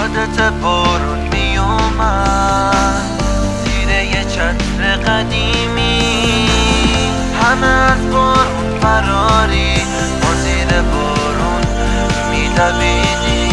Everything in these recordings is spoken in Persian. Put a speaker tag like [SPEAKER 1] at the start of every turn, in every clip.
[SPEAKER 1] یادت بارون میومد زیر یه چتر قدیمی، همه از بارون فراری، ما زیر بارون میدویدیم.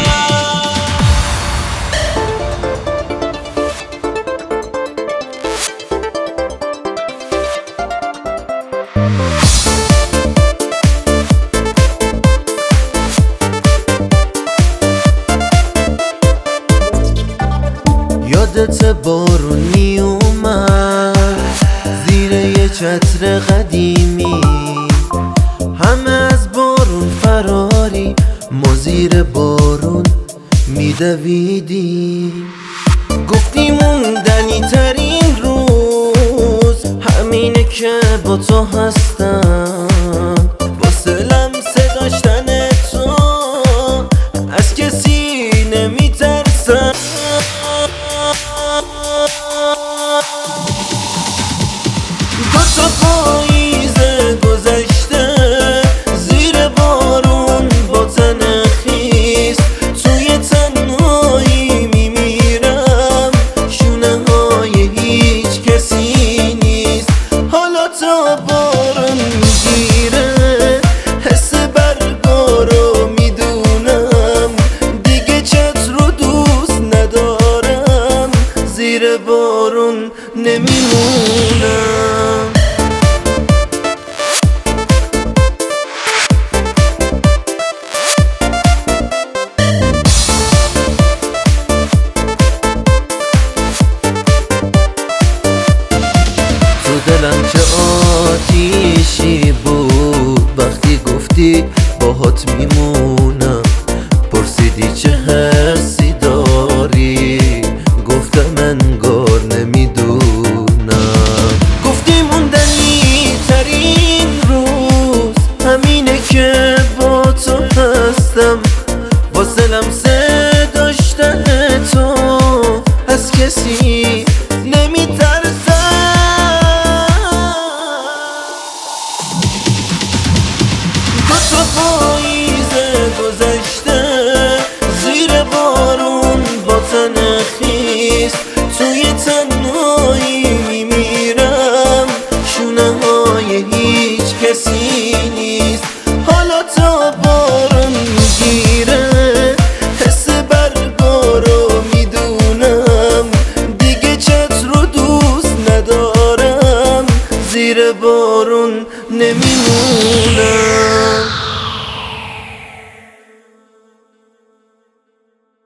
[SPEAKER 1] یادت بارون می اومد زیر یه چتر قدیمی، همه از بارون فراری، ما زیر بارون میدویدیم. گفتی موندنی ترین روز همینه که با تو هستم، واسه لمسه داشتن تو از کسی نمیترسم. دو تا پاییزه گذشته زیر بارون با تن خیس، توی تنهایی میمیرم، شونه های هیچ کسی نیست. حالا تا بارون میگیره حس برگا رو میدونم، دیگه چتر رو دوست ندارم، زیر بارون نمیمونم. تو دلم چه آتیشی بود وقتی گفتی باهات میمونم، پرسیدی چه حسی داری، گفتم انگار نمیدونم. گفتی موندنی ترین روز همینه که با تو هستم، واسه لمسه داشتن تو از کسی نمیترسم. دو تا پاییزه گذشته زیر بارون با تن خیس، توی تنهایی میمیرم، شونه های هیچ کسی نیست. حالا تا بارون میگیره حس برگا رو میدونم، دیگه چتر رو دوست ندارم، زیر بارون نمیمونم.